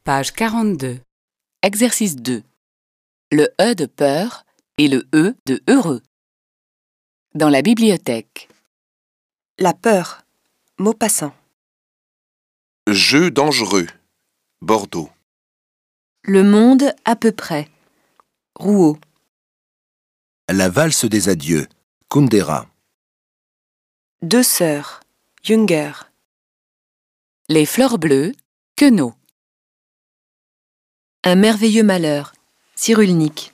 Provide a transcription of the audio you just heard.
Page 42. Exercice 2. Le E de peur et le E de heureux. Dans la bibliothèque. La peur. Maupassant. Jeu dangereux. Bordeaux. Le monde à peu près. Rouault. La valse des adieux. Kundera. Deux sœurs. Junger. Les fleurs bleues. Queneau. Un merveilleux malheur. Cyrulnik.